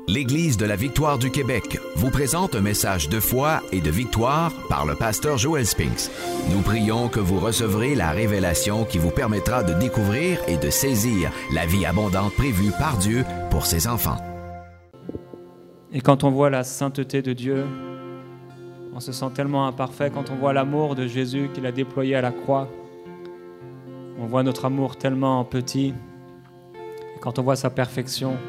L'Église de la Victoire du Québec vous présente un message de foi et de victoire par le pasteur Joel Spinks. Nous prions que vous recevrez la révélation qui vous permettra de découvrir et de saisir la vie abondante prévue par Dieu pour ses enfants. Et quand on voit la sainteté de Dieu, on se sent tellement imparfait. Quand on voit l'amour de Jésus qu'il a déployé à la croix, on voit notre amour tellement petit. Et quand on voit sa perfection,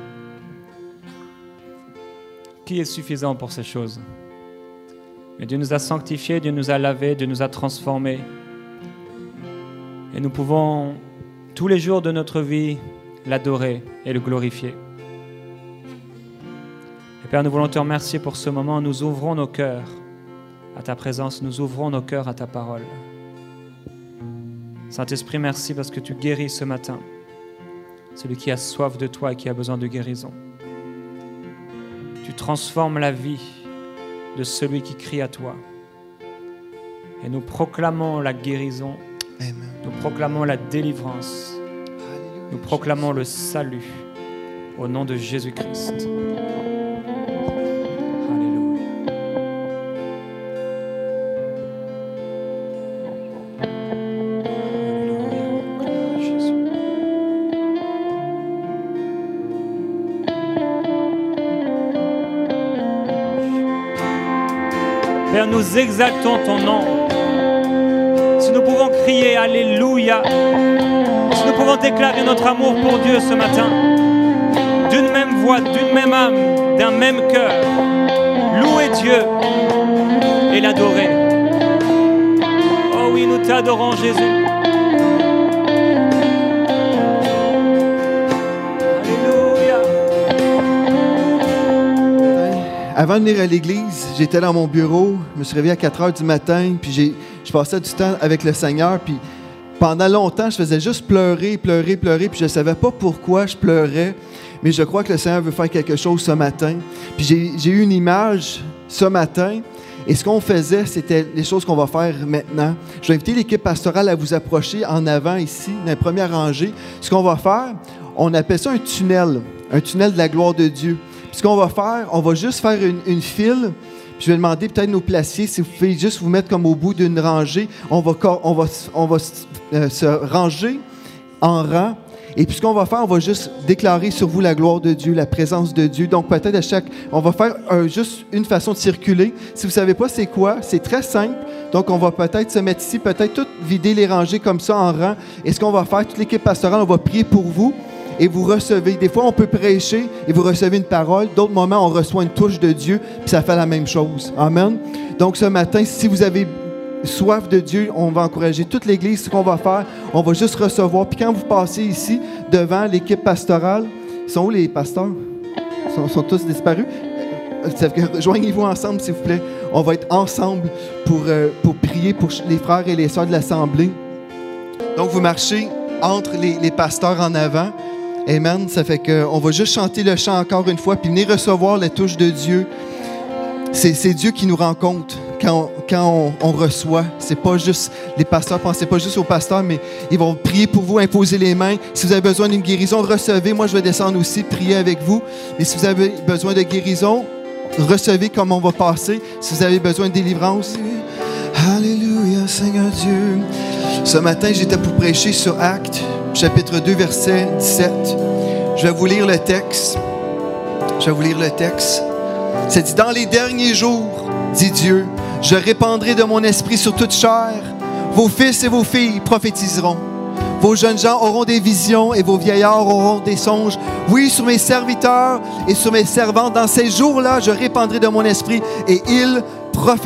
qui est suffisant pour ces choses? Mais Dieu nous a sanctifiés, Dieu nous a lavés, Dieu nous a transformés. Et nous pouvons, tous les jours de notre vie, l'adorer et le glorifier. Et Père, nous voulons te remercier pour ce moment. Nous ouvrons nos cœurs à ta présence, nous ouvrons nos cœurs à ta parole. Saint-Esprit, merci parce que tu guéris ce matin celui qui a soif de toi et qui a besoin de guérison. Tu transformes la vie de celui qui crie à toi. Et nous proclamons la guérison. Amen. Nous proclamons la délivrance. Alléluia. Nous proclamons le salut au nom de Jésus-Christ. Alléluia. Alléluia. Gloire à Jésus. Père, nous exaltons ton nom. Si nous pouvons crier Alléluia, si nous pouvons déclarer notre amour pour Dieu ce matin, d'une même voix, d'une même âme, d'un même cœur, louer Dieu et l'adorer. Oh oui, nous t'adorons, Jésus. Avant de venir à l'église, j'étais dans mon bureau, je me suis réveillé à 4 heures du matin, puis je passais du temps avec le Seigneur, puis pendant longtemps, je faisais juste pleurer, puis je ne savais pas pourquoi je pleurais, mais je crois que le Seigneur veut faire quelque chose ce matin. Puis j'ai eu une image ce matin, et ce qu'on faisait, c'était les choses qu'on va faire maintenant. Je vais inviter l'équipe pastorale à vous approcher en avant ici, dans la première rangée. Ce qu'on va faire, on appelle ça un tunnel de la gloire de Dieu. Ce qu'on va faire, on va juste faire une file. Puis je vais demander peut-être nos placiers, si vous pouvez juste vous mettre comme au bout d'une rangée. On va se ranger en rang. Et puis ce qu'on va faire, on va juste déclarer sur vous la gloire de Dieu, la présence de Dieu. Donc peut-être on va faire juste une façon de circuler. Si vous ne savez pas c'est quoi, c'est très simple. Donc on va peut-être se mettre ici, peut-être tout vider les rangées comme ça en rang. Et ce qu'on va faire, toute l'équipe pastorale, on va prier pour vous. Et vous recevez. Des fois, on peut prêcher et vous recevez une parole. D'autres moments, on reçoit une touche de Dieu, puis ça fait la même chose. Amen. Donc, ce matin, si vous avez soif de Dieu, on va encourager toute l'Église. Ce qu'on va faire, on va juste recevoir. Puis quand vous passez ici, devant l'équipe pastorale, ils sont où les pasteurs? Ils sont tous disparus? Rejoignez-vous ensemble, s'il vous plaît. On va être ensemble pour prier pour les frères et les sœurs de l'Assemblée. Donc, vous marchez entre les pasteurs en avant. Amen. Ça fait qu'on va juste chanter le chant encore une fois, puis venir recevoir la touche de Dieu. C'est Dieu qui nous rencontre quand on reçoit. C'est pas juste les pasteurs, pensez pas juste aux pasteurs, mais ils vont prier pour vous, imposer les mains. Si vous avez besoin d'une guérison, recevez. Moi, je vais descendre aussi, prier avec vous. Et si vous avez besoin de guérison, recevez comme on va passer. Si vous avez besoin de délivrance, Alléluia, Seigneur Dieu. Ce matin, j'étais pour prêcher sur Actes, chapitre 2, verset 17. Je vais vous lire le texte. Ça dit, « Dans les derniers jours, dit Dieu, je répandrai de mon esprit sur toute chair. Vos fils et vos filles prophétiseront. Vos jeunes gens auront des visions et vos vieillards auront des songes. Oui, sur mes serviteurs et sur mes servantes, dans ces jours-là, je répandrai de mon esprit et ils prophétiseront. »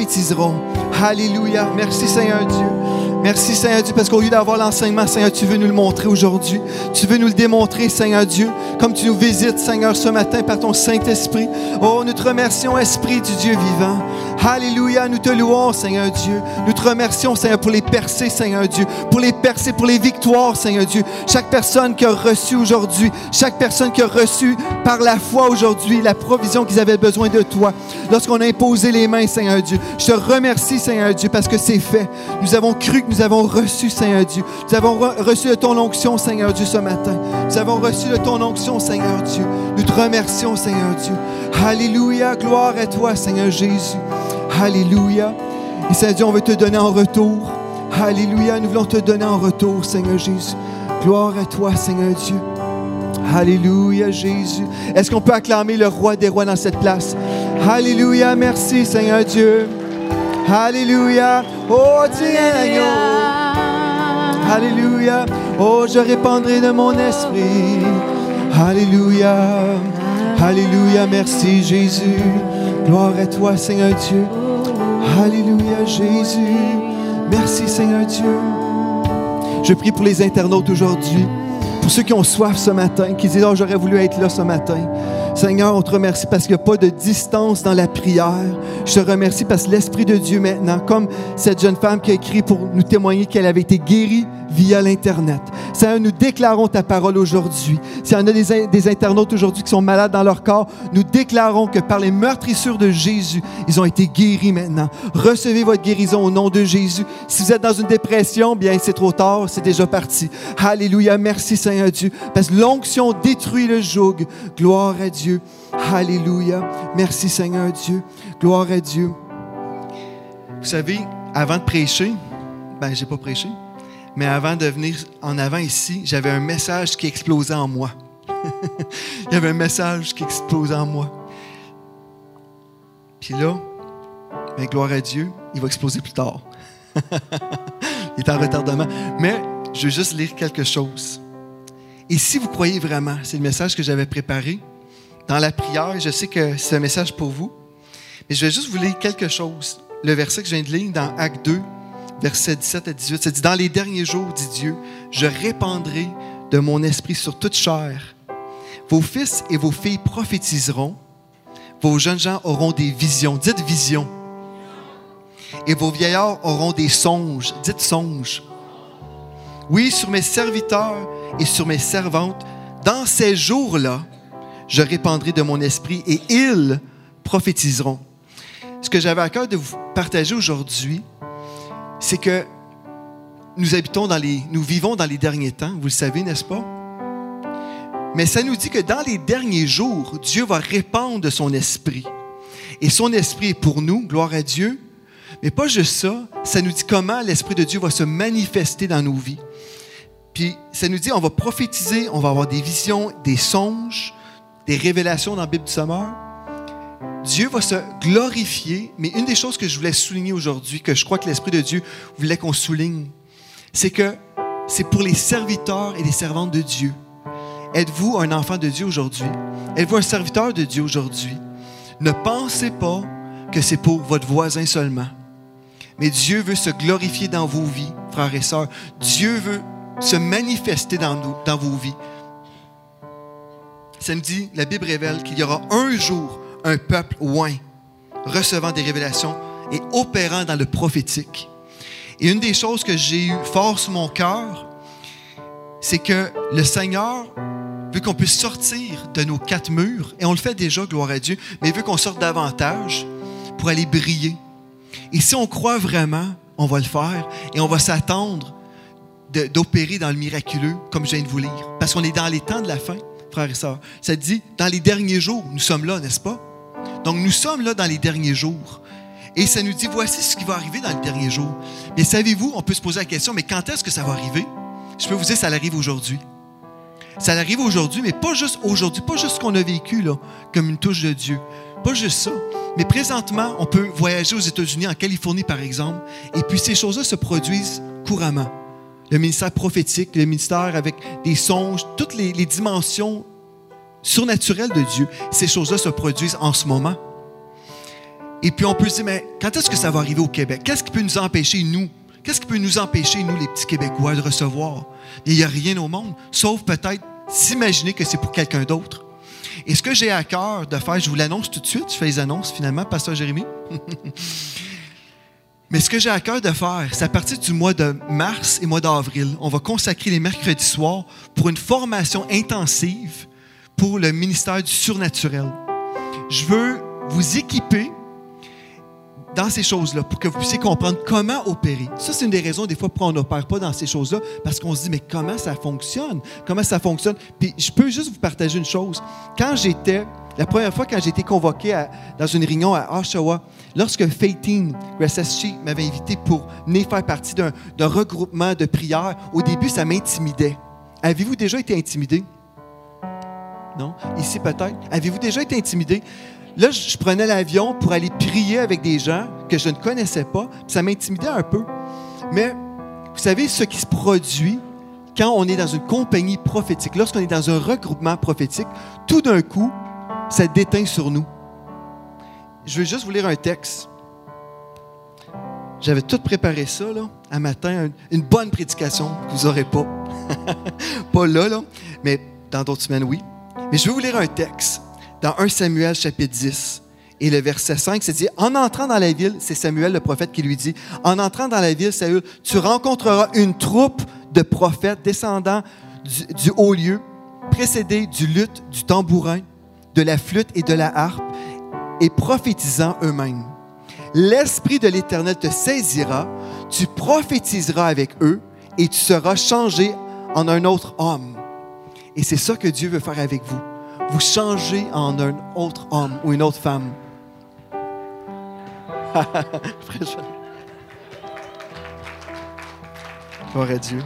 Alléluia. Merci Seigneur Dieu. Merci Seigneur Dieu, parce qu'au lieu d'avoir l'enseignement, Seigneur, tu veux nous le montrer aujourd'hui. Tu veux nous le démontrer, Seigneur Dieu, comme tu nous visites, Seigneur, ce matin par ton Saint-Esprit. Oh, nous te remercions, Esprit du Dieu vivant. Alléluia, nous te louons, Seigneur Dieu. Nous te remercions, Seigneur, pour les percées, Seigneur Dieu. Pour les percées, pour les victoires, Seigneur Dieu. Chaque personne qui a reçu aujourd'hui, chaque personne qui a reçu par la foi aujourd'hui la provision qu'ils avaient besoin de toi. Lorsqu'on a imposé les mains, Seigneur Dieu, je te remercie, Seigneur Dieu, parce que c'est fait. Nous avons cru que nous avons reçu, Seigneur Dieu. Nous avons reçu de ton onction, Seigneur Dieu, ce matin. Nous avons reçu de ton onction, Seigneur Dieu. Nous te remercions, Seigneur Dieu. Alléluia, gloire à toi, Seigneur Jésus. Alléluia. Et Seigneur Dieu, on veut te donner en retour. Alléluia, nous voulons te donner en retour, Seigneur Jésus. Gloire à toi, Seigneur Dieu. Alléluia, Jésus. Est-ce qu'on peut acclamer le roi des rois dans cette place? Alléluia, merci, Seigneur Dieu. Alléluia. Oh, tiens l'agneau. Alléluia. Oh, je répandrai de mon esprit. Alléluia. Alléluia, merci, Jésus. Gloire à toi, Seigneur Dieu. Alléluia, Jésus. Merci, Seigneur Dieu. Je prie pour les internautes aujourd'hui, pour ceux qui ont soif ce matin, qui disent « Oh, j'aurais voulu être là ce matin ». Seigneur, on te remercie parce qu'il n'y a pas de distance dans la prière. Je te remercie parce que l'Esprit de Dieu maintenant, comme cette jeune femme qui a écrit pour nous témoigner qu'elle avait été guérie via l'Internet. Seigneur, nous déclarons ta parole aujourd'hui. S'il y en a des internautes aujourd'hui qui sont malades dans leur corps, nous déclarons que par les meurtrissures de Jésus, ils ont été guéris maintenant. Recevez votre guérison au nom de Jésus. Si vous êtes dans une dépression, bien c'est trop tard, c'est déjà parti. Alléluia, merci Seigneur Dieu, parce que l'onction détruit le joug. Gloire à Dieu. Alléluia. Merci Seigneur Dieu. Gloire à Dieu. Vous savez, avant de prêcher, j'ai pas prêché, mais avant de venir en avant ici, j'avais un message qui explosait en moi. Il y avait un message qui explosait en moi. Puis là, gloire à Dieu, il va exploser plus tard. Il est en retardement. Mais je veux juste lire quelque chose. Et si vous croyez vraiment, c'est le message que j'avais préparé, dans la prière, je sais que c'est un message pour vous, mais je vais juste vous lire quelque chose. Le verset que je viens de lire dans Actes 2, versets 17 à 18, ça dit « Dans les derniers jours, dit Dieu, je répandrai de mon esprit sur toute chair. Vos fils et vos filles prophétiseront, vos jeunes gens auront des visions. » Dites « visions. » Et vos vieillards auront des songes. Dites « songes. » Oui, sur mes serviteurs et sur mes servantes, dans ces jours-là, je répandrai de mon esprit et ils prophétiseront. Ce que j'avais à cœur de vous partager aujourd'hui, c'est que nous vivons dans les derniers temps, vous le savez, n'est-ce pas? Mais ça nous dit que dans les derniers jours, Dieu va répandre de son esprit. Et son esprit est pour nous, gloire à Dieu. Mais pas juste ça, ça nous dit comment l'Esprit de Dieu va se manifester dans nos vies. Puis ça nous dit, on va prophétiser, on va avoir des visions, des songes, des révélations dans la Bible du Sommeur. Dieu va se glorifier, mais une des choses que je voulais souligner aujourd'hui, que je crois que l'Esprit de Dieu voulait qu'on souligne, c'est que c'est pour les serviteurs et les servantes de Dieu. Êtes-vous un enfant de Dieu aujourd'hui? Êtes-vous un serviteur de Dieu aujourd'hui? Ne pensez pas que c'est pour votre voisin seulement. Mais Dieu veut se glorifier dans vos vies, frères et sœurs. Dieu veut se manifester dans vos vies. Ça me dit, la Bible révèle qu'il y aura un jour un peuple oint, recevant des révélations et opérant dans le prophétique. Et une des choses que j'ai eu fort sur mon cœur, c'est que le Seigneur veut qu'on puisse sortir de nos 4 murs, et on le fait déjà, gloire à Dieu, mais il veut qu'on sorte davantage pour aller briller. Et si on croit vraiment, on va le faire, et on va s'attendre d'opérer dans le miraculeux, comme je viens de vous lire. Parce qu'on est dans les temps de la fin, frères et sœurs. Ça dit, dans les derniers jours, nous sommes là, n'est-ce pas? Donc, nous sommes là dans les derniers jours. Et ça nous dit, voici ce qui va arriver dans les derniers jours. Mais savez-vous, on peut se poser la question, mais quand est-ce que ça va arriver? Je peux vous dire, ça arrive aujourd'hui. Ça arrive aujourd'hui, mais pas juste aujourd'hui, pas juste ce qu'on a vécu, là, comme une touche de Dieu. Pas juste ça. Mais présentement, on peut voyager aux États-Unis, en Californie, par exemple, et puis ces choses-là se produisent couramment. Le ministère prophétique, le ministère avec des songes, toutes les dimensions surnaturelles de Dieu, ces choses-là se produisent en ce moment. Et puis on peut se dire, mais quand est-ce que ça va arriver au Québec? Qu'est-ce qui peut nous empêcher, nous? Qu'est-ce qui peut nous empêcher, nous, les petits Québécois, de recevoir? Il n'y a rien au monde, sauf peut-être s'imaginer que c'est pour quelqu'un d'autre. Et ce que j'ai à cœur de faire, je vous l'annonce tout de suite, je fais les annonces finalement, Pasteur Jérémy. Mais ce que j'ai à cœur de faire, c'est à partir du mois de mars et mois d'avril, on va consacrer les mercredis soirs pour une formation intensive pour le ministère du surnaturel. Je veux vous équiper dans ces choses-là pour que vous puissiez comprendre comment opérer. Ça, c'est une des raisons des fois pourquoi on n'opère pas dans ces choses-là, parce qu'on se dit, mais comment ça fonctionne? Comment ça fonctionne? Puis je peux juste vous partager une chose. Quand j'étais La première fois, quand j'ai été convoqué dans une réunion à Oshawa, lorsque Faitine Grassaschi m'avait invité pour venir faire partie d'un regroupement de prière, au début, ça m'intimidait. Avez-vous déjà été intimidé? Non? Ici, peut-être. Avez-vous déjà été intimidé? Là, je prenais l'avion pour aller prier avec des gens que je ne connaissais pas, puis ça m'intimidait un peu. Mais, vous savez, ce qui se produit quand on est dans une compagnie prophétique, lorsqu'on est dans un regroupement prophétique, tout d'un coup, ça déteint sur nous. Je vais juste vous lire un texte. J'avais tout préparé ça, là, un matin, une bonne prédication que vous n'aurez pas. Pas là, mais dans d'autres semaines, oui. Mais je vais vous lire un texte dans 1 Samuel, chapitre 10. Et le verset 5, c'est dit, « En entrant dans la ville, c'est Samuel, le prophète, qui lui dit, « En entrant dans la ville, Saül, tu rencontreras une troupe de prophètes descendant du haut lieu, précédés du luth, du tambourin, de la flûte et de la harpe, et prophétisant eux-mêmes. L'Esprit de l'Éternel te saisira, tu prophétiseras avec eux, et tu seras changé en un autre homme. » Et c'est ça que Dieu veut faire avec vous. Vous changez en un autre homme ou une autre femme. Gloire à Dieu.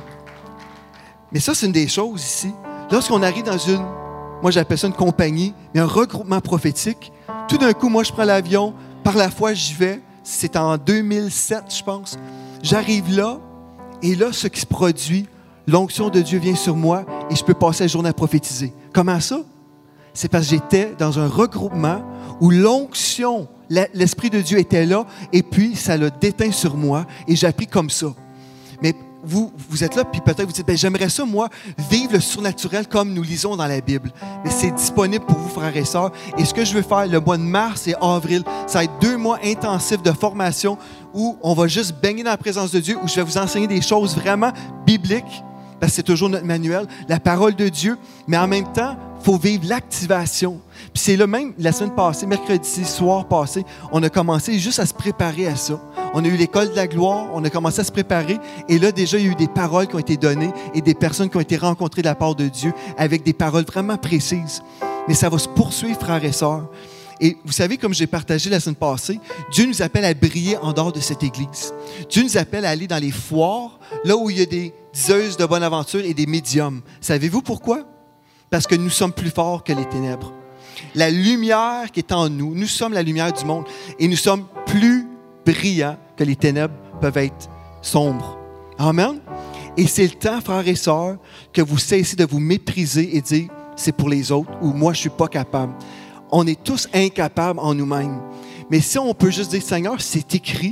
Mais ça, c'est une des choses ici. Lorsqu'on arrive dans moi j'appelle ça une compagnie, mais un regroupement prophétique, tout d'un coup, moi je prends l'avion, par la foi j'y vais, c'est en 2007 je pense, j'arrive là, et là ce qui se produit, l'onction de Dieu vient sur moi, et je peux passer la journée à prophétiser. Comment ça? C'est parce que j'étais dans un regroupement où l'onction, l'Esprit de Dieu était là, et puis ça l'a déteint sur moi, et j'ai appris comme ça. Mais vous êtes là, puis peut-être vous dites, j'aimerais ça, moi, vivre le surnaturel comme nous lisons dans la Bible. Mais c'est disponible pour vous, frères et sœurs. Et ce que je veux faire, le mois de mars et avril, ça va être 2 mois intensifs de formation où on va juste baigner dans la présence de Dieu, où je vais vous enseigner des choses vraiment bibliques, parce que c'est toujours notre manuel, la parole de Dieu, mais en même temps, il faut vivre l'activation. Puis c'est là même, la semaine passée, mercredi soir passé, on a commencé juste à se préparer à ça. On a eu l'école de la gloire, on a commencé à se préparer, et là déjà, il y a eu des paroles qui ont été données et des personnes qui ont été rencontrées de la part de Dieu avec des paroles vraiment précises. Mais ça va se poursuivre, frères et sœurs. Et vous savez, comme j'ai partagé la semaine passée, Dieu nous appelle à briller en dehors de cette église. Dieu nous appelle à aller dans les foires, là où il y a des diseuses de bonne aventure et des médiums. Savez-vous pourquoi? Parce que nous sommes plus forts que les ténèbres. La lumière qui est en nous, nous sommes la lumière du monde et nous sommes plus brillants que les ténèbres peuvent être sombres. Amen? Et c'est le temps, frères et sœurs, que vous cessez de vous mépriser et dire « c'est pour les autres » ou « moi, je ne suis pas capable ». On est tous incapables en nous-mêmes. Mais si on peut juste dire « Seigneur, c'est écrit,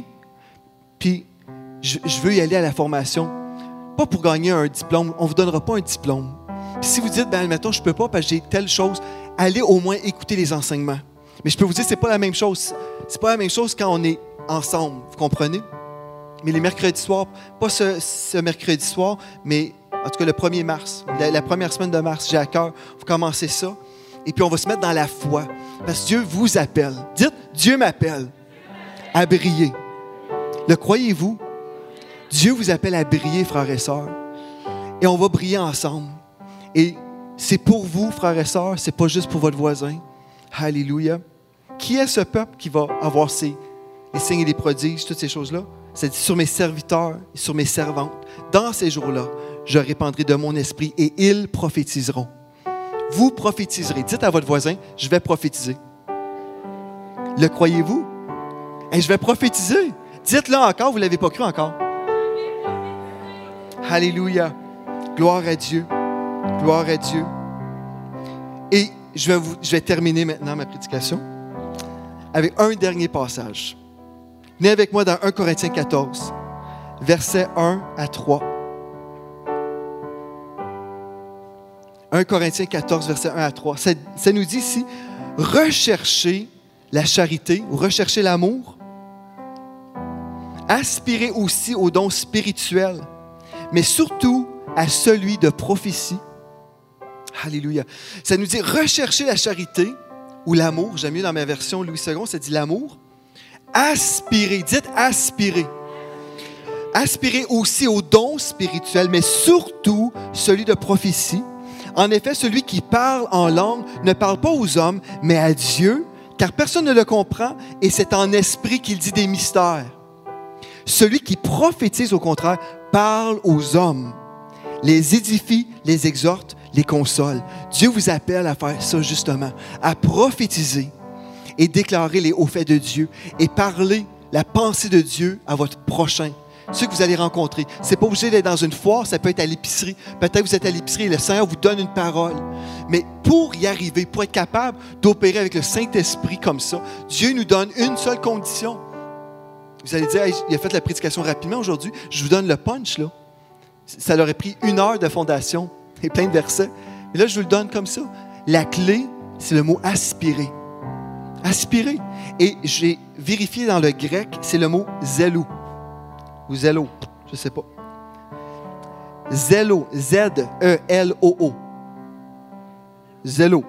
puis je veux y aller à la formation », pas pour gagner un diplôme, on ne vous donnera pas un diplôme. Puis si vous dites « admettons, je ne peux pas parce que j'ai telle chose », allez au moins écouter les enseignements. Mais je peux vous dire, c'est pas la même chose. C'est pas la même chose quand on est ensemble, vous comprenez? Mais les mercredis soirs, pas ce mercredi soir, mais en tout cas le 1er mars, la première semaine de mars, j'ai à cœur, vous commencez ça. Et puis on va se mettre dans la foi. Parce que Dieu vous appelle. Dites, Dieu m'appelle à briller. Le croyez-vous? Dieu vous appelle à briller, frères et sœurs. Et on va briller ensemble. Et c'est pour vous, frères et sœurs, c'est pas juste pour votre voisin. Alléluia. Qui est ce peuple qui va avoir les signes et les prodiges, toutes ces choses-là? C'est dit sur mes serviteurs et sur mes servantes. Dans ces jours-là, je répandrai de mon esprit et ils prophétiseront. Vous prophétiserez. Dites à votre voisin, je vais prophétiser. Le croyez-vous? Et je vais prophétiser. Dites-le encore, vous ne l'avez pas cru encore. Alléluia. Gloire à Dieu. Gloire à Dieu. Et je vais terminer maintenant ma prédication avec un dernier passage. Venez avec moi dans 1 Corinthiens 14, versets 1 à 3. 1 Corinthiens 14, versets 1 à 3. Ça nous dit ici, recherchez la charité ou recherchez l'amour. Aspirez aussi aux dons spirituels, mais surtout à celui de prophétie. Alléluia. Ça nous dit rechercher la charité ou l'amour. J'aime mieux dans ma version Louis II, ça dit l'amour. Aspirez, dites aspirez. Aspirez aussi aux dons spirituels, mais surtout celui de prophétie. En effet, celui qui parle en langue ne parle pas aux hommes, mais à Dieu, car personne ne le comprend, et c'est en esprit qu'il dit des mystères. Celui qui prophétise, au contraire, parle aux hommes, les édifie, les exhorte, les console. Dieu vous appelle à faire ça justement, à prophétiser et déclarer les hauts faits de Dieu et parler la pensée de Dieu à votre prochain, ceux que vous allez rencontrer. Ce n'est pas obligé d'être dans une foire, ça peut être à l'épicerie. Peut-être que vous êtes à l'épicerie et le Seigneur vous donne une parole. Mais pour y arriver, pour être capable d'opérer avec le Saint-Esprit comme ça, Dieu nous donne une seule condition. Vous allez dire, hey, il a fait la prédication rapidement aujourd'hui, je vous donne le punch là. Ça leur a pris 1 heure de fondation et plein de versets. Et là, je vous le donne comme ça. La clé, c'est le mot aspirer. Aspirer. Et j'ai vérifié dans le grec, c'est le mot zélou. Ou zélo, je ne sais pas. Zélo, Z-E-L-O-O. Zélo.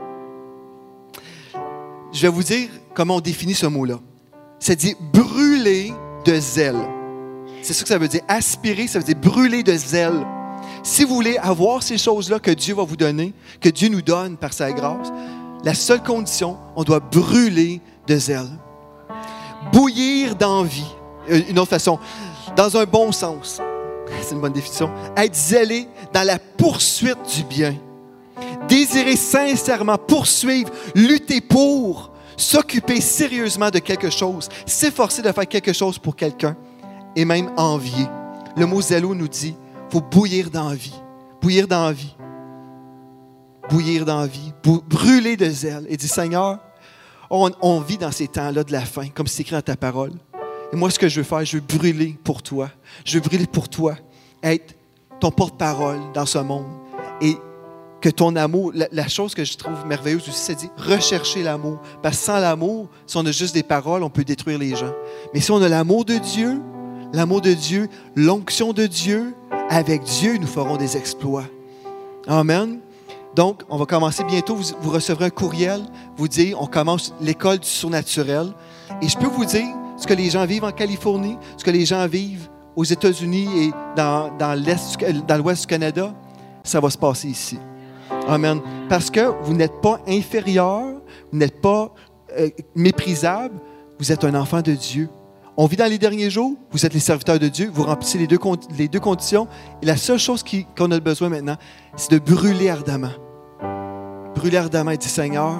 Je vais vous dire comment on définit ce mot-là. Ça dit brûler de zèle. C'est ça que ça veut dire. Aspirer, ça veut dire brûler de zèle. Si vous voulez avoir ces choses-là que Dieu va vous donner, que Dieu nous donne par sa grâce, la seule condition, on doit brûler de zèle. Bouillir d'envie. Une autre façon, dans un bon sens. C'est une bonne définition. Être zélé dans la poursuite du bien. Désirer sincèrement, poursuivre, lutter pour, s'occuper sérieusement de quelque chose, s'efforcer de faire quelque chose pour quelqu'un et même envier. Le mot zélo nous dit, il faut bouillir d'envie. Bouillir d'envie. Bouillir d'envie. Brûler de zèle. Et dit, Seigneur, on vit dans ces temps-là de la fin, comme c'est écrit dans ta parole. Et moi, ce que je veux faire, je veux brûler pour toi. Je veux brûler pour toi, être ton porte-parole dans ce monde. Et que ton amour, la chose que je trouve merveilleuse aussi, c'est de dire rechercher l'amour. Parce que sans l'amour, si on a juste des paroles, on peut détruire les gens. Mais si on a l'amour de Dieu, l'onction de Dieu, avec Dieu, nous ferons des exploits. Amen. Donc, on va commencer bientôt. Vous recevrez un courriel, vous dire, on commence l'école du surnaturel. Et je peux vous dire, ce que les gens vivent en Californie, ce que les gens vivent aux États-Unis et dans l'Ouest du Canada, ça va se passer ici. Amen. Parce que vous n'êtes pas inférieur, vous n'êtes pas méprisable, vous êtes un enfant de Dieu. On vit dans les derniers jours, vous êtes les serviteurs de Dieu, vous remplissez les deux conditions. Et la seule chose qu'on a besoin maintenant, c'est de brûler ardemment. Brûler ardemment et dire, Seigneur,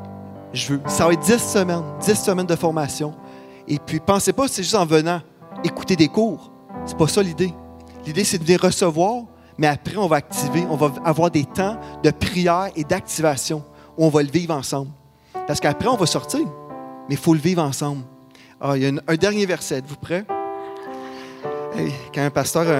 ça va être 10 semaines de formation. Et puis, pensez pas que c'est juste en venant écouter des cours. C'est pas ça l'idée. L'idée, c'est de venir recevoir, mais après, on va avoir des temps de prière et d'activation où on va le vivre ensemble. Parce qu'après, on va sortir, mais il faut le vivre ensemble. Il y a un dernier verset. Êtes-vous prêts? Hey, quand un pasteur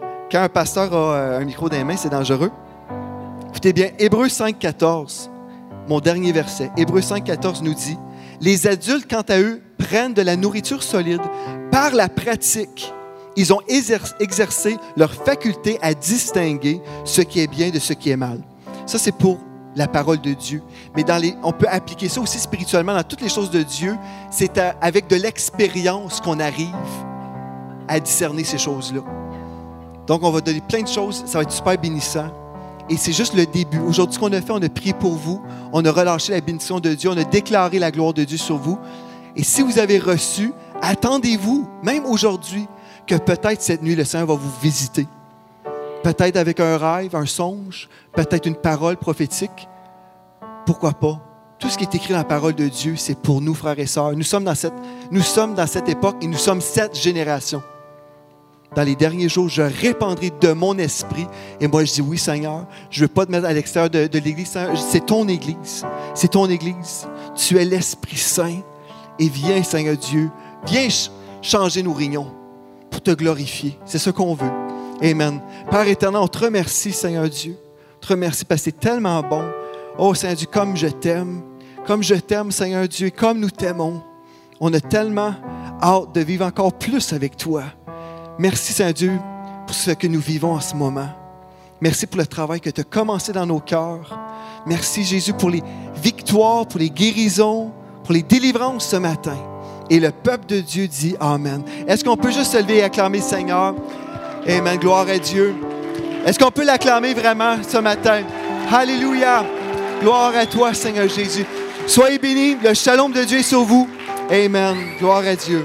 a un micro dans les mains, c'est dangereux. Écoutez bien, Hébreux 5,14, mon dernier verset. Hébreux 5,14 nous dit, « Les adultes, quant à eux, prennent de la nourriture solide par la pratique. Ils ont exercé leur faculté à distinguer ce qui est bien de ce qui est mal. » Ça, c'est pour la parole de Dieu. Mais on peut appliquer ça aussi spirituellement dans toutes les choses de Dieu. C'est avec de l'expérience qu'on arrive à discerner ces choses-là. Donc, on va donner plein de choses. Ça va être super bénissant. Et c'est juste le début. Aujourd'hui, ce qu'on a fait, on a prié pour vous. On a relâché la bénédiction de Dieu. On a déclaré la gloire de Dieu sur vous. Et si vous avez reçu, attendez-vous, même aujourd'hui, que peut-être cette nuit, le Seigneur va vous visiter. Peut-être avec un rêve, un songe, peut-être une parole prophétique. Pourquoi pas? Tout ce qui est écrit dans la parole de Dieu, c'est pour nous, frères et sœurs. Nous sommes dans cette époque et nous sommes cette génération. Dans les derniers jours, je répandrai de mon esprit. Et moi, je dis, oui, Seigneur, je ne veux pas te mettre à l'extérieur de l'Église. C'est ton Église. C'est ton Église. Tu es l'Esprit Saint. Et viens, Seigneur Dieu, viens changer nos réunions pour te glorifier. C'est ce qu'on veut. Amen. Père éternel, on te remercie, Seigneur Dieu. On te remercie parce que c'est tellement bon. Oh, Seigneur Dieu, comme je t'aime, Seigneur Dieu, et comme nous t'aimons. On a tellement hâte de vivre encore plus avec toi. Merci, Seigneur Dieu, pour ce que nous vivons en ce moment. Merci pour le travail que tu as commencé dans nos cœurs. Merci, Jésus, pour les victoires, pour les guérisons, pour les délivrances ce matin. Et le peuple de Dieu dit Amen. Est-ce qu'on peut juste se lever et acclamer le Seigneur? Amen. Gloire à Dieu. Est-ce qu'on peut l'acclamer vraiment ce matin? Alléluia. Gloire à toi, Seigneur Jésus. Soyez bénis. Le shalom de Dieu est sur vous. Amen. Gloire à Dieu.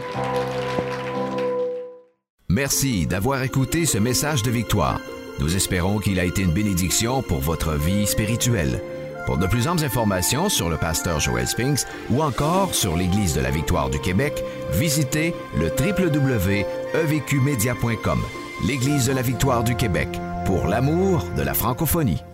Merci d'avoir écouté ce message de victoire. Nous espérons qu'il a été une bénédiction pour votre vie spirituelle. Pour de plus amples informations sur le pasteur Joel Spinks ou encore sur l'Église de la Victoire du Québec, visitez le www.evqmedia.com. L'Église de la Victoire du Québec, pour l'amour de la francophonie.